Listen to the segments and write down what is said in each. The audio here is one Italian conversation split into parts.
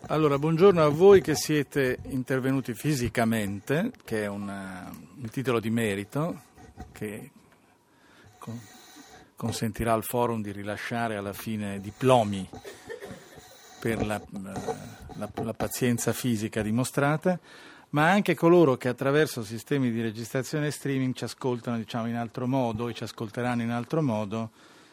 Allora, buongiorno a voi che siete intervenuti fisicamente, che è un titolo di merito che consentirà al forum di rilasciare alla fine diplomi per la pazienza fisica dimostrata, ma anche coloro che attraverso sistemi di registrazione e streaming ci ascoltano, diciamo, in altro modo e ci ascolteranno in altro modo,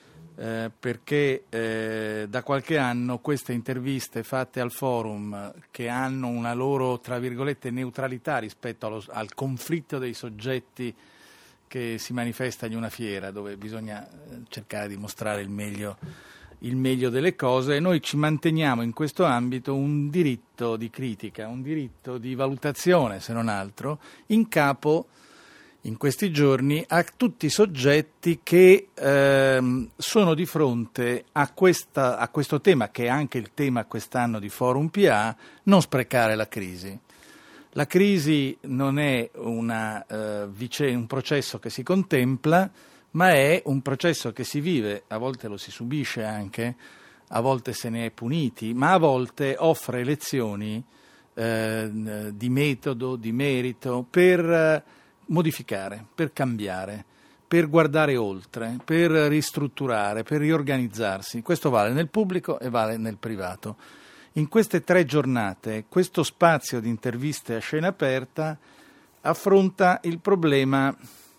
perché da qualche anno queste interviste fatte al forum, che hanno una loro, tra virgolette, neutralità rispetto al conflitto dei soggetti che si manifesta in una fiera, dove bisogna cercare di mostrare il meglio delle cose, noi ci manteniamo in questo ambito un diritto di critica, un diritto di valutazione, se non altro, in capo in questi giorni a tutti i soggetti che sono di fronte a questo tema, che è anche il tema quest'anno di Forum PA, non sprecare la crisi. La crisi non è un processo che si contempla, ma è un processo che si vive, a volte lo si subisce anche, a volte se ne è puniti, ma a volte offre lezioni di metodo, di merito, per modificare, per cambiare, per guardare oltre, per ristrutturare, per riorganizzarsi. Questo vale nel pubblico e vale nel privato. In queste 3 giornate, questo spazio di interviste a scena aperta affronta il problema,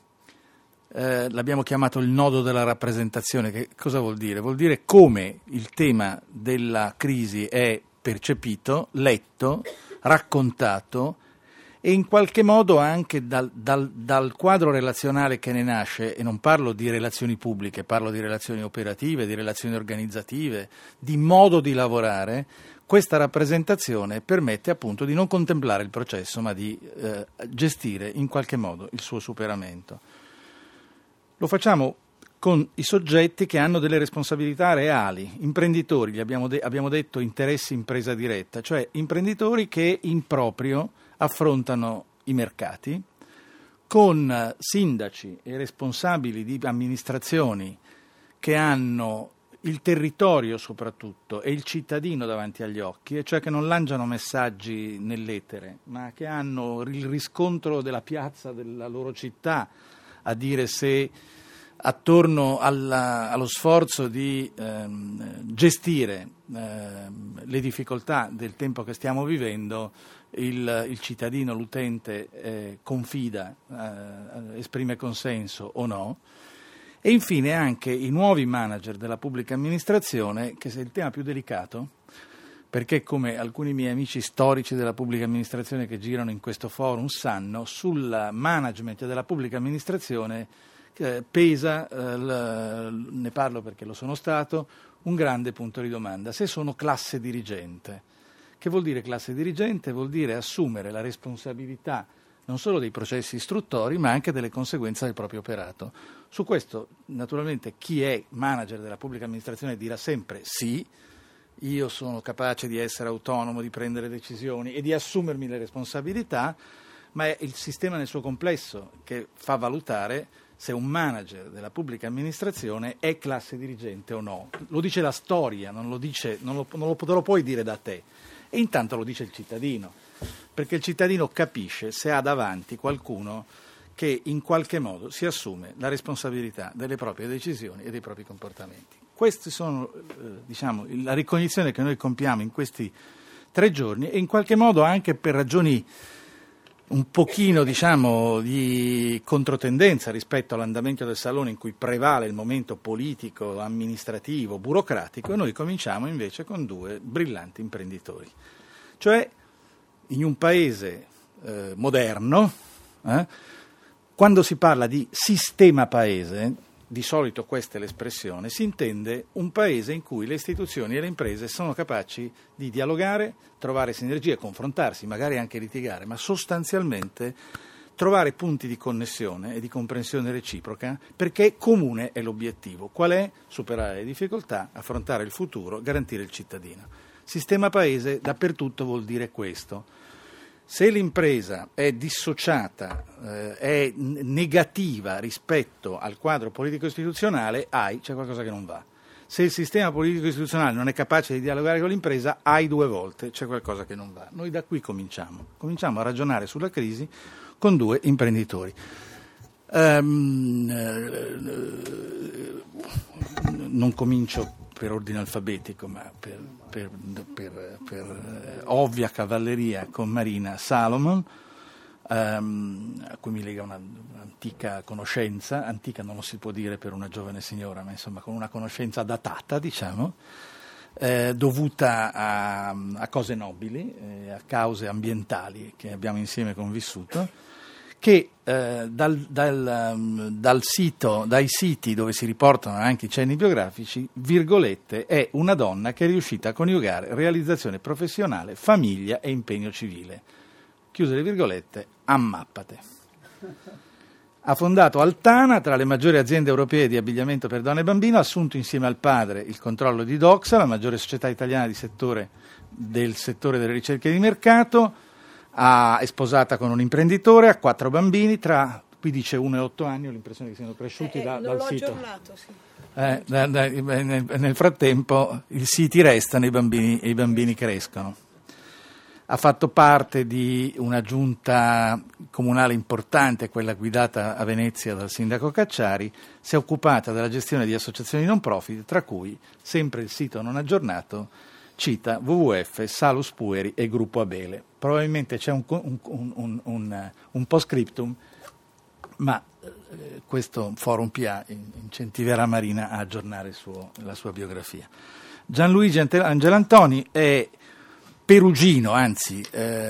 l'abbiamo chiamato il nodo della rappresentazione. Che cosa vuol dire? Vuol dire come il tema della crisi è percepito, letto, raccontato, e in qualche modo anche dal quadro relazionale che ne nasce, e non parlo di relazioni pubbliche, parlo di relazioni operative, di relazioni organizzative, di modo di lavorare. Questa rappresentazione permette appunto di non contemplare il processo, ma di gestire in qualche modo il suo superamento. Lo facciamo con i soggetti che hanno delle responsabilità reali, imprenditori, abbiamo detto interessi in presa diretta, cioè imprenditori che in proprio affrontano i mercati, con sindaci e responsabili di amministrazioni che hanno il territorio soprattutto e il cittadino davanti agli occhi, e cioè che non lanciano messaggi nell'etere, ma che hanno il riscontro della piazza della loro città a dire se attorno allo sforzo di gestire le difficoltà del tempo che stiamo vivendo, il cittadino, l'utente confida, esprime consenso o no. E infine anche i nuovi manager della pubblica amministrazione, che è il tema più delicato, perché come alcuni miei amici storici della pubblica amministrazione che girano in questo forum sanno, sul management della pubblica amministrazione pesa, ne parlo perché lo sono stato, un grande punto di domanda: se sono classe dirigente. Che vuol dire classe dirigente? Vuol dire assumere la responsabilità non solo dei processi istruttori, ma anche delle conseguenze del proprio operato. Su questo, naturalmente, chi è manager della pubblica amministrazione dirà sempre sì, io sono capace di essere autonomo, di prendere decisioni e di assumermi le responsabilità, ma è il sistema nel suo complesso che fa valutare se un manager della pubblica amministrazione è classe dirigente o no. Lo dice la storia, non lo puoi dire da te. E intanto lo dice il cittadino, perché il cittadino capisce se ha davanti qualcuno che in qualche modo si assume la responsabilità delle proprie decisioni e dei propri comportamenti. Queste sono la ricognizione che noi compiamo in questi 3 giorni, e in qualche modo anche per ragioni un pochino di controtendenza rispetto all'andamento del salone, in cui prevale il momento politico, amministrativo, burocratico, e noi cominciamo invece con 2 brillanti imprenditori. Cioè, in un paese moderno, quando si parla di sistema paese, di solito questa è l'espressione, si intende un paese in cui le istituzioni e le imprese sono capaci di dialogare, trovare sinergie, confrontarsi, magari anche litigare, ma sostanzialmente trovare punti di connessione e di comprensione reciproca, perché comune è l'obiettivo. Qual è? Superare le difficoltà, affrontare il futuro, garantire il cittadino. Sistema paese dappertutto vuol dire questo. Se l'impresa è dissociata, è negativa rispetto al quadro politico-istituzionale, c'è qualcosa che non va. Se il sistema politico istituzionale non è capace di dialogare con l'impresa, hai due volte, c'è qualcosa che non va. Noi da qui cominciamo a ragionare sulla crisi con due imprenditori. Non comincio per ordine alfabetico, ma per ovvia cavalleria con Marina Salomon, a cui mi lega un'antica conoscenza, antica non lo si può dire per una giovane signora, ma insomma con una conoscenza datata, diciamo, dovuta a cose nobili, a cause ambientali che abbiamo insieme convissuto, che dai siti dove si riportano anche i cenni biografici, virgolette, è una donna che è riuscita a coniugare realizzazione professionale, famiglia e impegno civile. Chiuse le virgolette, ammappate. Ha fondato Altana, tra le maggiori aziende europee di abbigliamento per donne e bambino, ha assunto insieme al padre il controllo di Doxa, la maggiore società italiana del settore delle ricerche di mercato. È sposata con un imprenditore, ha 4 bambini, qui dice 1 e 8 anni, ho l'impressione che siano cresciuti dal sito. Aggiornato, sì. Nel frattempo i siti restano e i bambini crescono. Ha fatto parte di una giunta comunale importante, quella guidata a Venezia dal sindaco Cacciari, si è occupata della gestione di associazioni non profit, tra cui sempre il sito non aggiornato cita WWF, Salus Pueri e Gruppo Abele. Probabilmente c'è un post-scriptum, ma questo Forum PA incentiverà Marina a aggiornare la sua biografia. Gianluigi Angelantoni è perugino, anzi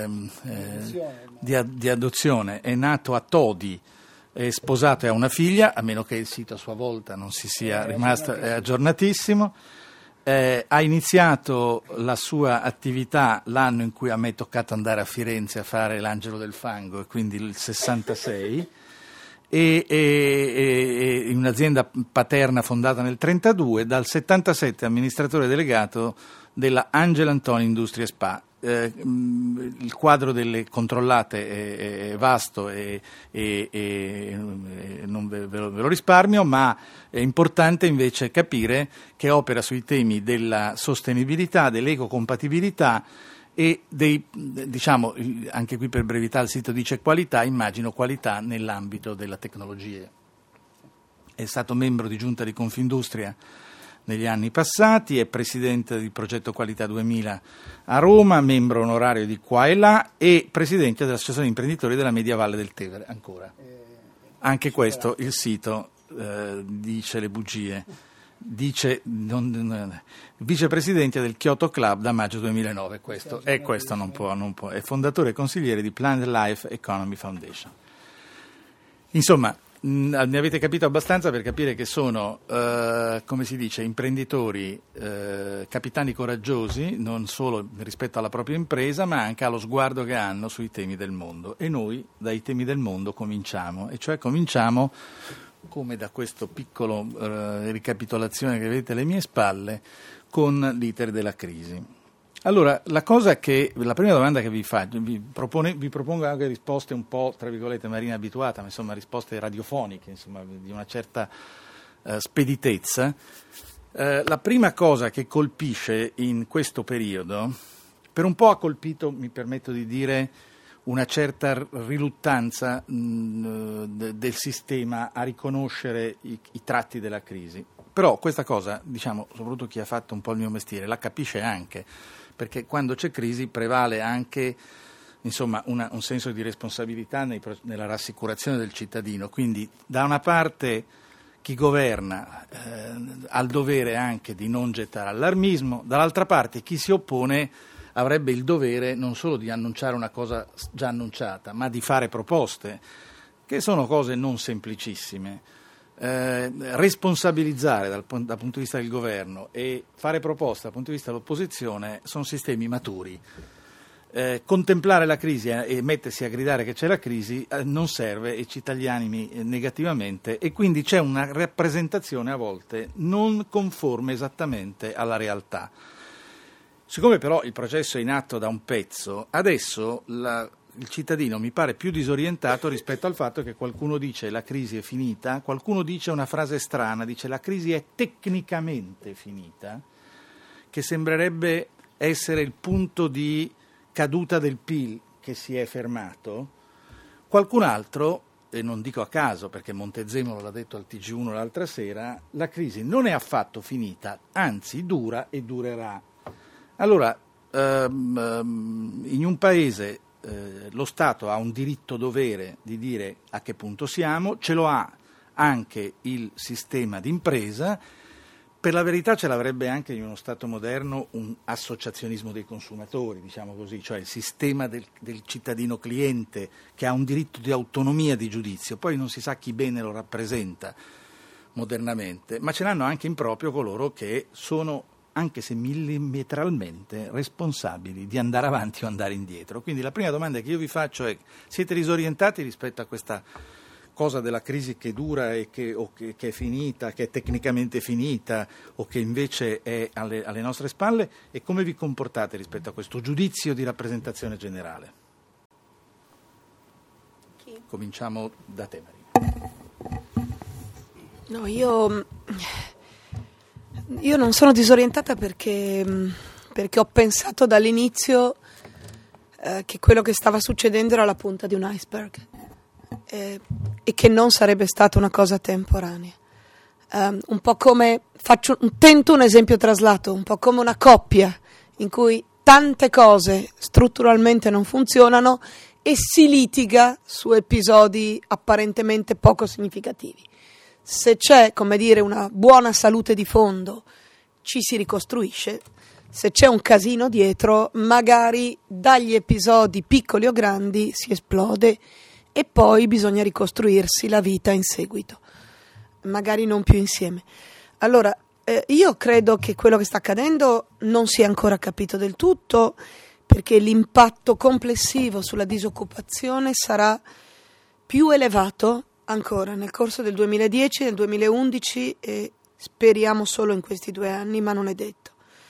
di adozione, è nato a Todi, è sposato e ha una figlia, a meno che il sito a sua volta non si sia rimasto aggiornatissimo. Ha iniziato la sua attività l'anno in cui a me è toccato andare a Firenze a fare l'Angelo del Fango, e quindi il 66, e in un'azienda paterna fondata nel 32, dal 77 amministratore delegato della Angelantoni Industrie Spa. Il quadro delle controllate è vasto e non ve lo risparmio, ma è importante invece capire che opera sui temi della sostenibilità, dell'ecocompatibilità e diciamo, anche qui per brevità il sito dice qualità, immagino qualità nell'ambito della tecnologia. È stato membro di giunta di Confindustria negli anni passati, è presidente del progetto Qualità 2000 a Roma, membro onorario di qua e là e presidente dell'Associazione imprenditori della Media Valle del Tevere, ancora. Anche questo il sito dice le bugie, dice vicepresidente del Kyoto Club da maggio 2009, questo non può, è fondatore e consigliere di Planet Life Economy Foundation. Insomma, ne avete capito abbastanza per capire che sono, come si dice, imprenditori, capitani coraggiosi, non solo rispetto alla propria impresa, ma anche allo sguardo che hanno sui temi del mondo. E noi dai temi del mondo cominciamo, e cioè cominciamo, come da questo piccolo ricapitolazione che vedete alle mie spalle, con l'iter della crisi. Allora, la prima domanda che vi faccio, vi propongo anche risposte un po', tra virgolette, Marina abituata, ma insomma risposte radiofoniche, insomma, di una certa speditezza. La prima cosa che colpisce in questo periodo, per un po' ha colpito, mi permetto di dire, una certa riluttanza del sistema a riconoscere i tratti della crisi. Però questa cosa, diciamo, soprattutto chi ha fatto un po' il mio mestiere, la capisce anche, perché quando c'è crisi prevale anche, insomma, un senso di responsabilità nella rassicurazione del cittadino. Quindi da una parte chi governa ha il dovere anche di non gettare allarmismo, dall'altra parte chi si oppone avrebbe il dovere non solo di annunciare una cosa già annunciata, ma di fare proposte, che sono cose non semplicissime. Responsabilizzare dal punto di vista del governo e fare proposte dal punto di vista dell'opposizione sono sistemi maturi. Contemplare la crisi e mettersi a gridare che c'è la crisi non serve e ci taglia animi negativamente, e quindi c'è una rappresentazione a volte non conforme esattamente alla realtà. Siccome però il processo è in atto da un pezzo, adesso il cittadino mi pare più disorientato rispetto al fatto che qualcuno dice la crisi è finita, qualcuno dice una frase strana, dice la crisi è tecnicamente finita, che sembrerebbe essere il punto di caduta del PIL che si è fermato. Qualcun altro, e non dico a caso perché Montezemolo l'ha detto al TG1 l'altra sera, la crisi non è affatto finita, anzi dura e durerà. Allora, in un paese lo Stato ha un diritto-dovere di dire a che punto siamo, ce lo ha anche il sistema d'impresa. Per la verità ce l'avrebbe anche in uno Stato moderno un associazionismo dei consumatori, diciamo così, cioè il sistema del cittadino cliente che ha un diritto di autonomia di giudizio, poi non si sa chi bene lo rappresenta modernamente, ma ce l'hanno anche in proprio coloro che sono, anche se millimetralmente, responsabili di andare avanti o andare indietro. Quindi la prima domanda che io vi faccio è: siete disorientati rispetto a questa cosa della crisi che dura e che è finita, che è tecnicamente finita o che invece è alle nostre spalle, e come vi comportate rispetto a questo giudizio di rappresentazione generale? Cominciamo da te, Marina. No, io non sono disorientata perché ho pensato dall'inizio che quello che stava succedendo era la punta di un iceberg. E che non sarebbe stata una cosa temporanea. Un po' come, tento un esempio traslato, un po' come una coppia in cui tante cose strutturalmente non funzionano e si litiga su episodi apparentemente poco significativi. Se c'è, come dire, una buona salute di fondo, ci si ricostruisce. Se c'è un casino dietro, magari dagli episodi piccoli o grandi si esplode e poi bisogna ricostruirsi la vita in seguito, magari non più insieme. Allora, io credo che quello che sta accadendo non sia ancora capito del tutto, perché l'impatto complessivo sulla disoccupazione sarà più elevato ancora nel corso del 2010 e del 2011 e speriamo solo in questi 2 anni, ma non è detto.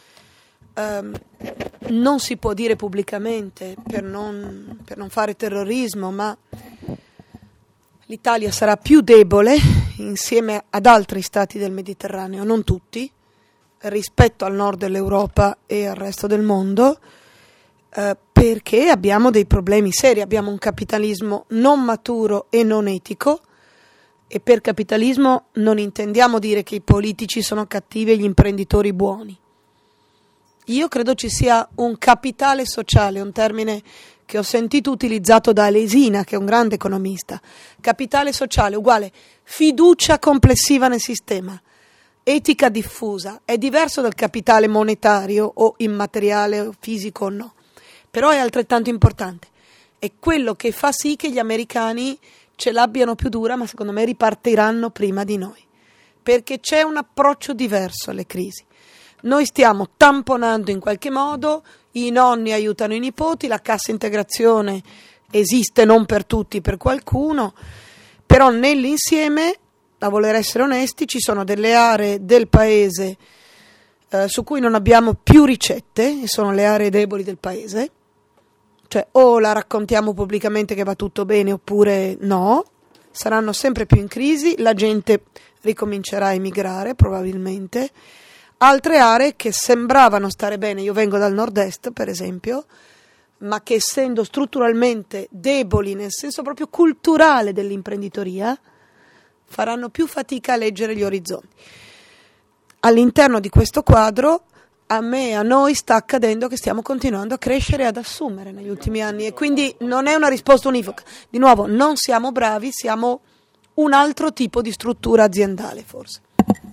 Non si può dire pubblicamente per non fare terrorismo, ma l'Italia sarà più debole insieme ad altri stati del Mediterraneo, non tutti, rispetto al nord dell'Europa e al resto del mondo, perché abbiamo dei problemi seri, abbiamo un capitalismo non maturo e non etico, e per capitalismo non intendiamo dire che i politici sono cattivi e gli imprenditori buoni. Io credo ci sia un capitale sociale, un termine che ho sentito utilizzato da Alesina, che è un grande economista. Capitale sociale uguale fiducia complessiva nel sistema, etica diffusa. È diverso dal capitale monetario o immateriale o fisico o no, però è altrettanto importante. È quello che fa sì che gli americani ce l'abbiano più dura, ma secondo me ripartiranno prima di noi, perché c'è un approccio diverso alle crisi. Noi stiamo tamponando in qualche modo, i nonni aiutano i nipoti, la cassa integrazione esiste non per tutti, per qualcuno, però nell'insieme, a voler essere onesti, ci sono delle aree del paese su cui non abbiamo più ricette, e sono le aree deboli del paese, cioè o la raccontiamo pubblicamente che va tutto bene oppure no, saranno sempre più in crisi, la gente ricomincerà a emigrare probabilmente. Altre aree che sembravano stare bene, io vengo dal nord-est per esempio, ma che essendo strutturalmente deboli nel senso proprio culturale dell'imprenditoria, faranno più fatica a leggere gli orizzonti. All'interno di questo quadro a noi sta accadendo che stiamo continuando a crescere e ad assumere negli ultimi anni, e quindi non è una risposta univoca. Di nuovo, non siamo bravi, siamo un altro tipo di struttura aziendale forse.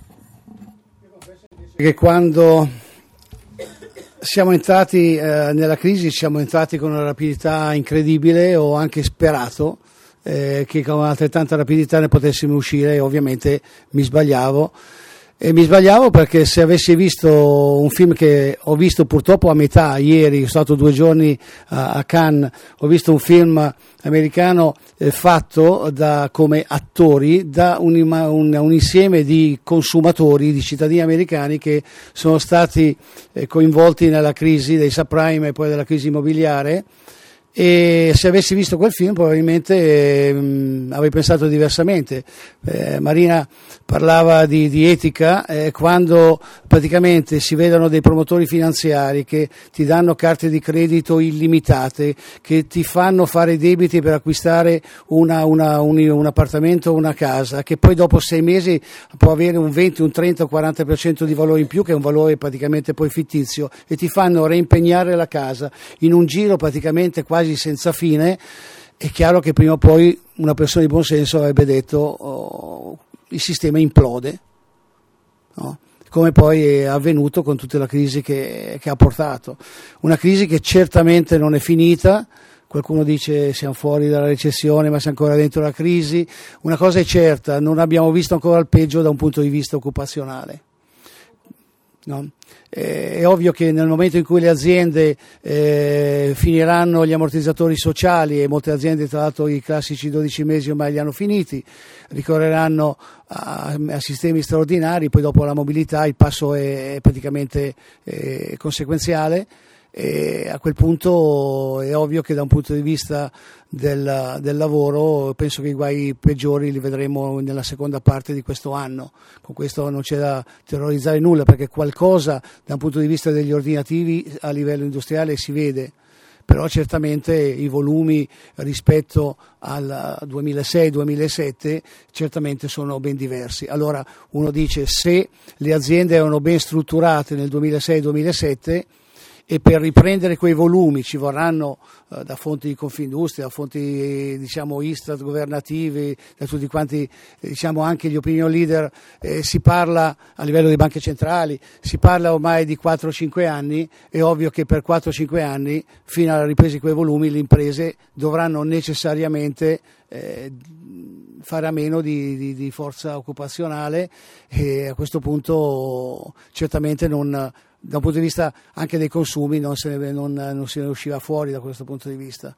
Che quando siamo entrati nella crisi siamo entrati con una rapidità incredibile, ho anche sperato che con altrettanta rapidità ne potessimo uscire, e ovviamente mi sbagliavo perché se avessi visto un film che ho visto purtroppo a metà ieri, sono stato 2 giorni a Cannes, ho visto un film americano fatto come attori da un insieme di consumatori, di cittadini americani che sono stati coinvolti nella crisi dei subprime e poi della crisi immobiliare, e se avessi visto quel film probabilmente avrei pensato diversamente. Marina parlava di etica, quando praticamente si vedono dei promotori finanziari che ti danno carte di credito illimitate, che ti fanno fare debiti per acquistare un appartamento o una casa, che poi dopo 6 mesi può avere un 20, un 30, un 40% di valore in più, che è un valore praticamente poi fittizio, e ti fanno reimpegnare la casa in un giro praticamente quasi senza fine. È chiaro che prima o poi una persona di buon senso avrebbe detto il sistema implode, no? Come poi è avvenuto con tutta la crisi che ha portato. Una crisi che certamente non è finita. Qualcuno dice siamo fuori dalla recessione ma siamo ancora dentro la crisi. Una cosa è certa, non abbiamo visto ancora il peggio da un punto di vista occupazionale. No? È ovvio che nel momento in cui le aziende finiranno gli ammortizzatori sociali, e molte aziende tra l'altro i classici 12 mesi ormai li hanno finiti, ricorreranno a sistemi straordinari, poi dopo la mobilità il passo è praticamente conseguenziale. E a quel punto è ovvio che da un punto di vista del lavoro penso che i guai peggiori li vedremo nella seconda parte di questo anno. Con questo non c'è da terrorizzare nulla, perché qualcosa da un punto di vista degli ordinativi a livello industriale si vede, però certamente i volumi rispetto al 2006-2007 certamente sono ben diversi. Allora uno dice, se le aziende erano ben strutturate nel 2006-2007 e per riprendere quei volumi ci vorranno da fonti di Confindustria, da fonti diciamo Istat governative, da tutti quanti diciamo anche gli opinion leader, si parla a livello delle banche centrali, si parla ormai di 4-5 anni. È ovvio che per 4-5 anni, fino alla ripresa di quei volumi, le imprese dovranno necessariamente fare a meno di forza occupazionale, e a questo punto certamente non, da un punto di vista anche dei consumi non se ne usciva fuori da questo punto di vista.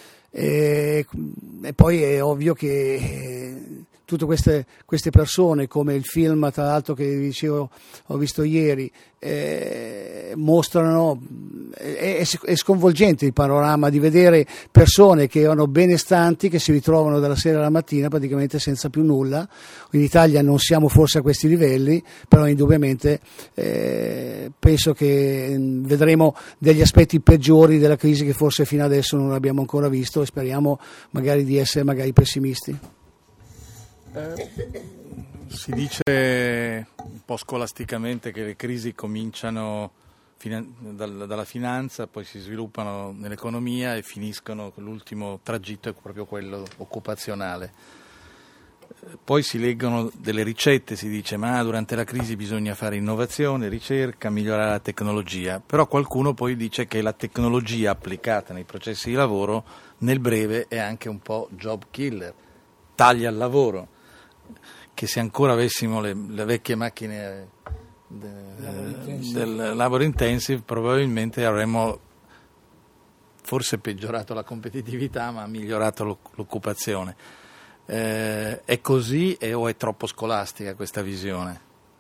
E poi è ovvio che tutte queste persone, come il film tra l'altro che dicevo ho visto ieri, mostrano, è sconvolgente il panorama di vedere persone che erano benestanti, che si ritrovano dalla sera alla mattina praticamente senza più nulla. In Italia non siamo forse a questi livelli, però indubbiamente penso che vedremo degli aspetti peggiori della crisi che forse fino adesso non abbiamo ancora visto, e speriamo magari di essere pessimisti. Si dice un po' scolasticamente che le crisi cominciano dalla finanza, poi si sviluppano nell'economia e finiscono con l'ultimo tragitto, è proprio quello occupazionale. Poi si leggono delle ricette, si dice ma durante la crisi bisogna fare innovazione, ricerca, migliorare la tecnologia, però qualcuno poi dice che la tecnologia applicata nei processi di lavoro nel breve è anche un po' job killer, taglia il lavoro, che se ancora avessimo le vecchie macchine del labor intensive probabilmente avremmo forse peggiorato la competitività ma migliorato l'occupazione. È così o è troppo scolastica questa visione?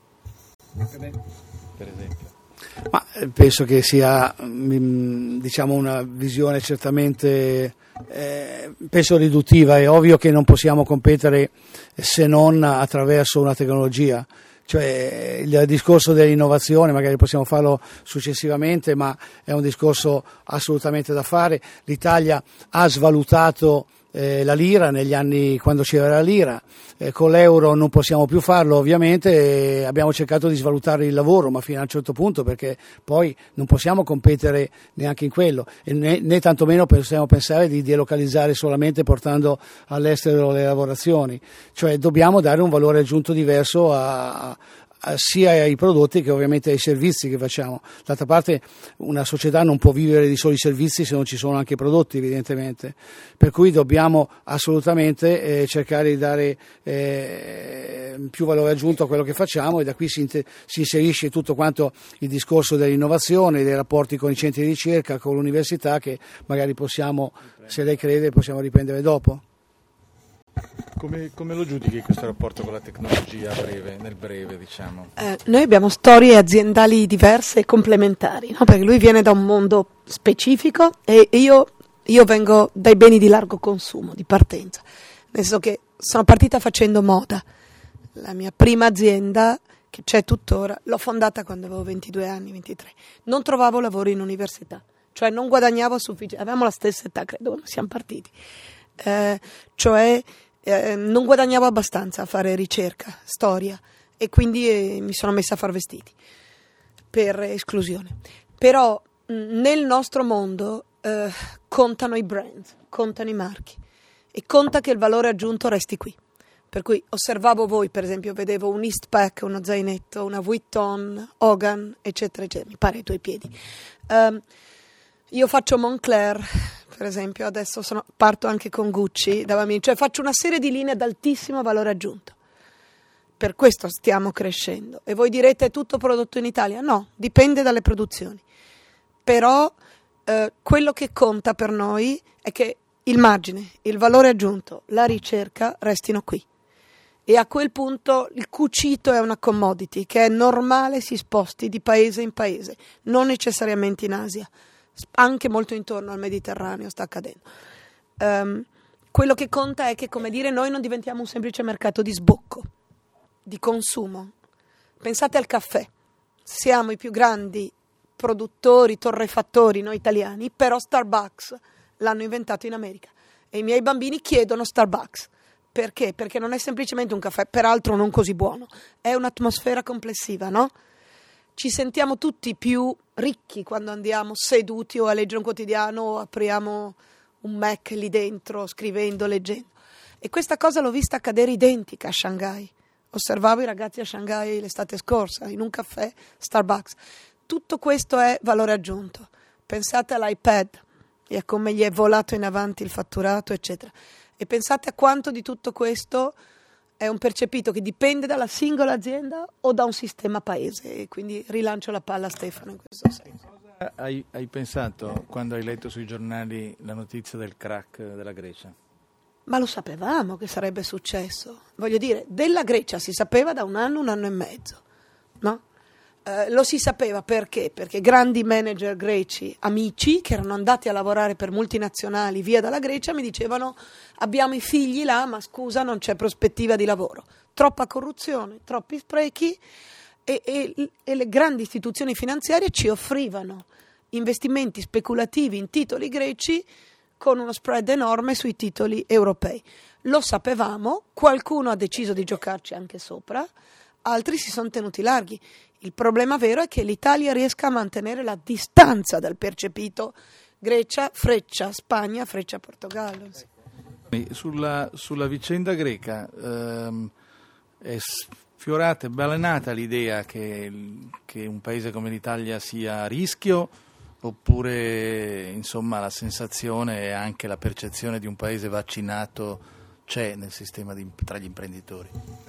Per esempio. Ma penso che sia diciamo una visione certamente penso riduttiva. È ovvio che non possiamo competere se non attraverso una tecnologia, cioè il discorso dell'innovazione magari possiamo farlo successivamente, ma è un discorso assolutamente da fare. L'Italia ha svalutato la lira negli anni quando c'era la lira, con l'euro non possiamo più farlo ovviamente, e abbiamo cercato di svalutare il lavoro, ma fino a un certo punto, perché poi non possiamo competere neanche in quello, e né tantomeno possiamo pensare di delocalizzare solamente portando all'estero le lavorazioni, cioè dobbiamo dare un valore aggiunto diverso sia ai prodotti che ovviamente ai servizi che facciamo. D'altra parte una società non può vivere di soli servizi se non ci sono anche prodotti, evidentemente, per cui dobbiamo assolutamente cercare di dare più valore aggiunto a quello che facciamo, e da qui si inserisce tutto quanto il discorso dell'innovazione, dei rapporti con i centri di ricerca, con l'università, che magari possiamo, se lei crede, possiamo riprendere dopo. Come lo giudichi questo rapporto con la tecnologia nel breve, diciamo? Noi abbiamo storie aziendali diverse e complementari, no? Perché lui viene da un mondo specifico e io Io vengo dai beni di largo consumo, di partenza, nel senso che sono partita facendo moda. La mia prima azienda, che c'è tuttora, l'ho fondata quando avevo 22 anni, 23. Non trovavo lavoro in università, cioè non guadagnavo sufficiente, avevamo la stessa età, credo, quando siamo partiti. Non guadagnavo abbastanza a fare ricerca, storia, e quindi mi sono messa a far vestiti per esclusione. Però nel nostro mondo contano i brand, contano i marchi e conta che il valore aggiunto resti qui. Per cui osservavo voi, per esempio, vedevo un Eastpak, uno zainetto, una Vuitton, Hogan, eccetera, eccetera, mi pare ai tuoi piedi. Io faccio Moncler, per esempio, adesso parto anche con Gucci, cioè faccio una serie di linee ad altissimo valore aggiunto. Per questo stiamo crescendo. E voi direte, è tutto prodotto in Italia? No, dipende dalle produzioni. Però quello che conta per noi è che il margine, il valore aggiunto, la ricerca restino qui. E a quel punto il cucito è una commodity che è normale si sposti di paese in paese, non necessariamente in Asia, anche molto intorno al Mediterraneo sta accadendo. Quello che conta è che, come dire, noi non diventiamo un semplice mercato di sbocco, di consumo. Pensate al caffè, siamo i più grandi produttori, torrefattori noi italiani, però Starbucks l'hanno inventato in America e i miei bambini chiedono Starbucks. Perché? Perché non è semplicemente un caffè, peraltro non così buono, è un'atmosfera complessiva, no? Ci sentiamo tutti più ricchi quando andiamo seduti o a leggere un quotidiano o apriamo un Mac lì dentro, scrivendo, leggendo. E questa cosa l'ho vista accadere identica a Shanghai. Osservavo i ragazzi a Shanghai l'estate scorsa, in un caffè Starbucks. Tutto questo è valore aggiunto. Pensate all'iPad e a come gli è volato in avanti il fatturato, eccetera. E pensate a quanto di tutto questo è un percepito che dipende dalla singola azienda o da un sistema paese. E quindi rilancio la palla a Stefano in questo senso. Cosa hai pensato quando hai letto sui giornali la notizia del crack della Grecia? Ma lo sapevamo che sarebbe successo. Voglio dire, della Grecia si sapeva da un anno e mezzo, no? Lo si sapeva perché? Perché grandi manager greci, amici, che erano andati a lavorare per multinazionali via dalla Grecia, mi dicevano: abbiamo i figli là, ma scusa, non c'è prospettiva di lavoro. Troppa corruzione, troppi sprechi e le grandi istituzioni finanziarie ci offrivano investimenti speculativi in titoli greci con uno spread enorme sui titoli europei. Lo sapevamo, qualcuno ha deciso di giocarci anche sopra, altri si sono tenuti larghi. Il problema vero è che l'Italia riesca a mantenere la distanza dal percepito Grecia, Freccia, Spagna, Freccia, Portogallo. Sulla vicenda greca è sfiorata, è balenata l'idea che un paese come l'Italia sia a rischio, oppure insomma la sensazione e anche la percezione di un paese vaccinato c'è nel sistema tra gli imprenditori?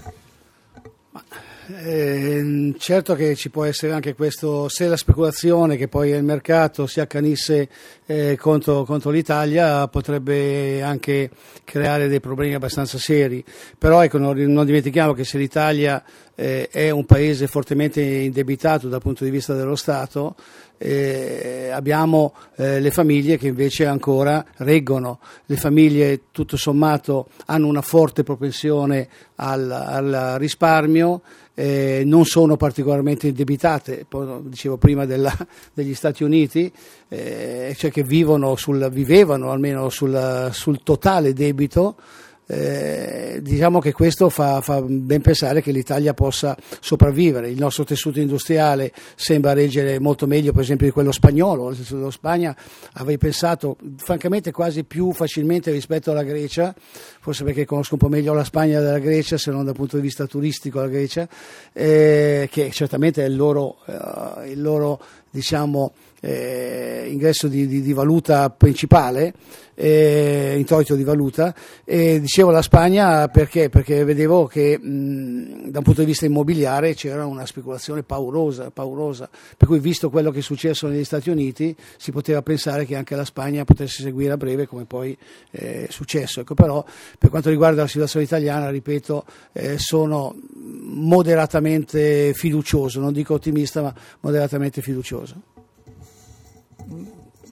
Certo che ci può essere anche questo, se la speculazione che poi è il mercato si accanisse contro l'Italia, potrebbe anche creare dei problemi abbastanza seri. Però ecco, non dimentichiamo che se l'Italia è un paese fortemente indebitato dal punto di vista dello Stato, abbiamo le famiglie che invece ancora reggono. Le famiglie tutto sommato hanno una forte propensione al risparmio, non sono particolarmente indebitate, dicevo prima degli Stati Uniti, cioè che vivevano almeno sul totale debito. Diciamo che questo fa ben pensare che l'Italia possa sopravvivere. Il nostro tessuto industriale sembra reggere molto meglio, per esempio, di quello spagnolo. La Spagna avrei pensato francamente quasi più facilmente rispetto alla Grecia, forse perché conosco un po' meglio la Spagna della Grecia, se non dal punto di vista turistico la Grecia, che certamente è il loro diciamo ingresso di valuta principale, introito di valuta. Dicevo la Spagna perché vedevo che da un punto di vista immobiliare c'era una speculazione paurosa, per cui, visto quello che è successo negli Stati Uniti, si poteva pensare che anche la Spagna potesse seguire a breve, come poi è successo. Ecco, però per quanto riguarda la situazione italiana, ripeto, sono moderatamente fiducioso, non dico ottimista, ma moderatamente fiducioso.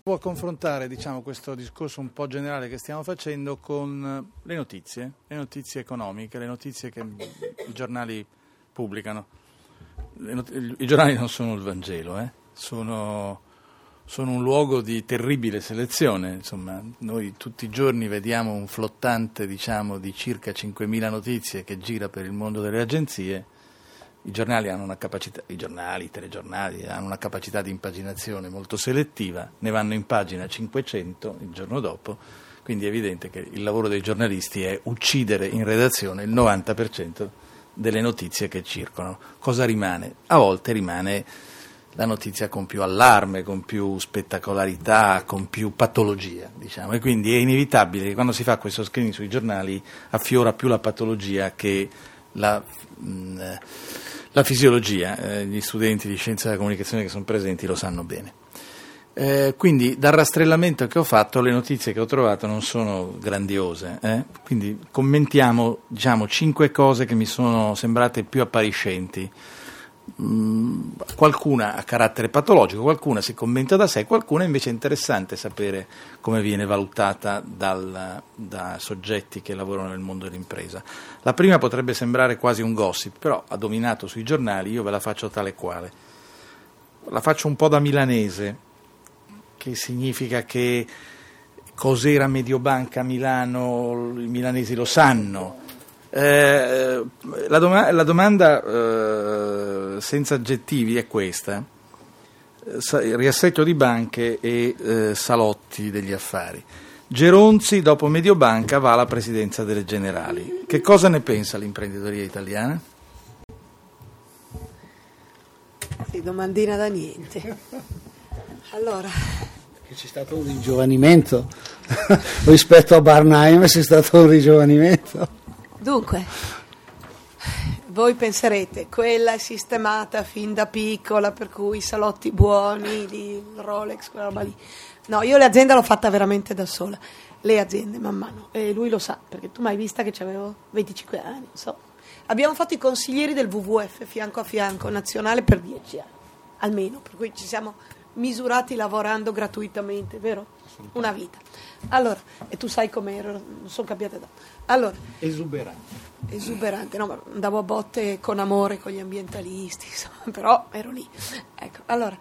Può confrontare, diciamo, questo discorso un po' generale che stiamo facendo con le notizie economiche, le notizie che i giornali pubblicano. I giornali non sono il Vangelo, sono un luogo di terribile selezione. Insomma, noi tutti i giorni vediamo un flottante, diciamo, di circa 5.000 notizie che gira per il mondo delle agenzie. I giornali hanno una capacità, i telegiornali hanno una capacità di impaginazione molto selettiva, ne vanno in pagina 500 il giorno dopo, quindi è evidente che il lavoro dei giornalisti è uccidere in redazione il 90% delle notizie che circolano. Cosa rimane? A volte rimane la notizia con più allarme, con più spettacolarità, con più patologia, diciamo, e quindi è inevitabile che quando si fa questo screening sui giornali affiora più la patologia che la fisiologia. Gli studenti di scienza della comunicazione che sono presenti lo sanno bene. Quindi dal rastrellamento che ho fatto le notizie che ho trovato non sono grandiose, quindi commentiamo, diciamo, 5 cose che mi sono sembrate più appariscenti. Qualcuna ha carattere patologico, qualcuna si commenta da sé, qualcuna invece è interessante sapere come viene valutata da soggetti che lavorano nel mondo dell'impresa. La prima potrebbe sembrare quasi un gossip, però ha dominato sui giornali, io ve la faccio tale quale. La faccio un po' da milanese, che significa che cos'era Mediobanca a Milano, i milanesi lo sanno. La domanda senza aggettivi è questa: riassetto di banche e salotti degli affari. Geronzi dopo Mediobanca va alla presidenza delle Generali. Che cosa ne pensa l'imprenditoria italiana? Sì, domandina da niente. Allora, che c'è stato un ringiovanimento rispetto a Barnheim, c'è stato un ringiovanimento. Dunque, voi penserete, quella è sistemata fin da piccola, per cui i salotti buoni, di Rolex, quella roba lì. No, io l'azienda l'ho fatta veramente da sola, le aziende man mano, e lui lo sa, perché tu mi hai vista che avevo 25 anni, non so. Abbiamo fatto i consiglieri del WWF fianco a fianco, nazionale, per 10 anni, almeno, per cui ci siamo misurati lavorando gratuitamente, vero? Una vita. Allora, e tu sai com'ero, non sono cambiata da... Allora, esuberante, no, ma andavo a botte con amore con gli ambientalisti, insomma, però ero lì. Ecco, allora,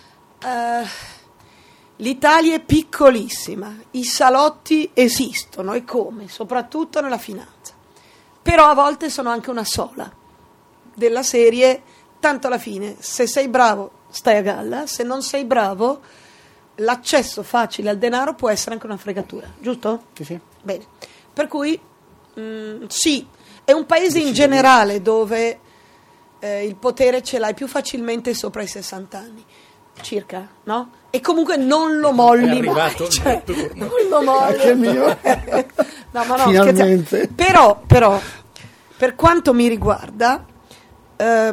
l'Italia è piccolissima, i salotti esistono, e come? Soprattutto nella finanza. Però a volte sono anche una sola, della serie, tanto alla fine, se sei bravo stai a galla, se non sei bravo l'accesso facile al denaro può essere anche una fregatura, giusto? Sì. Bene, per cui sì, è un paese in generale dove il potere ce l'hai più facilmente sopra i 60 anni, circa, no? E comunque non lo molli mai, cioè, non lo molli. Anche il mio. No, ma no, finalmente. Però, per quanto mi riguarda, a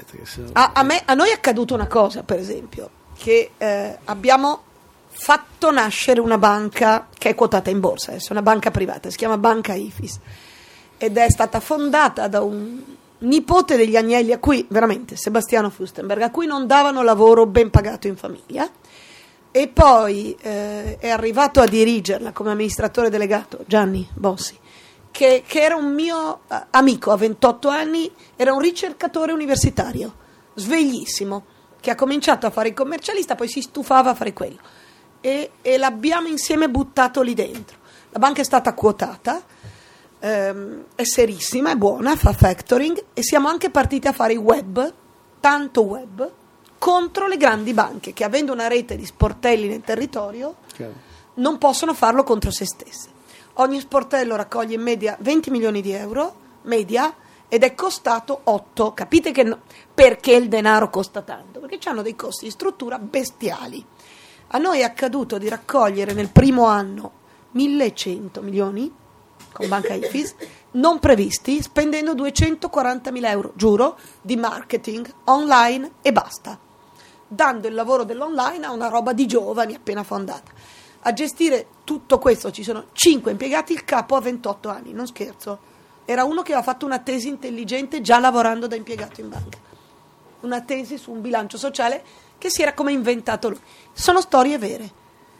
noi è accaduto una cosa, per esempio, che abbiamo fatto nascere una banca che è quotata in borsa, adesso è una banca privata, si chiama Banca Ifis, ed è stata fondata da un nipote degli Agnelli, a cui veramente Sebastiano Fustenberg, a cui non davano lavoro ben pagato in famiglia, e poi è arrivato a dirigerla come amministratore delegato Gianni Bossi, che era un mio amico a 28 anni, era un ricercatore universitario sveglissimo, che ha cominciato a fare il commercialista, poi si stufava a fare quello, e l'abbiamo insieme buttato lì dentro. La banca è stata quotata, è serissima, è buona, fa factoring, e siamo anche partiti a fare i web, tanto web, contro le grandi banche che, avendo una rete di sportelli nel territorio, non possono farlo contro se stesse. Ogni sportello raccoglie in media 20 milioni di euro, media, ed è costato 8. Capite che perché il denaro costa tanto? Perché hanno dei costi di struttura bestiali. A noi è accaduto di raccogliere nel primo anno 1.100 milioni con Banca Ifis, non previsti, spendendo 240.000 euro, giuro, di marketing online e basta, dando il lavoro dell'online a una roba di giovani appena fondata. A gestire tutto questo ci sono 5 impiegati, il capo ha 28 anni, non scherzo. Era uno che aveva fatto una tesi intelligente già lavorando da impiegato in banca, una tesi su un bilancio sociale che si era come inventato lui. Sono storie vere.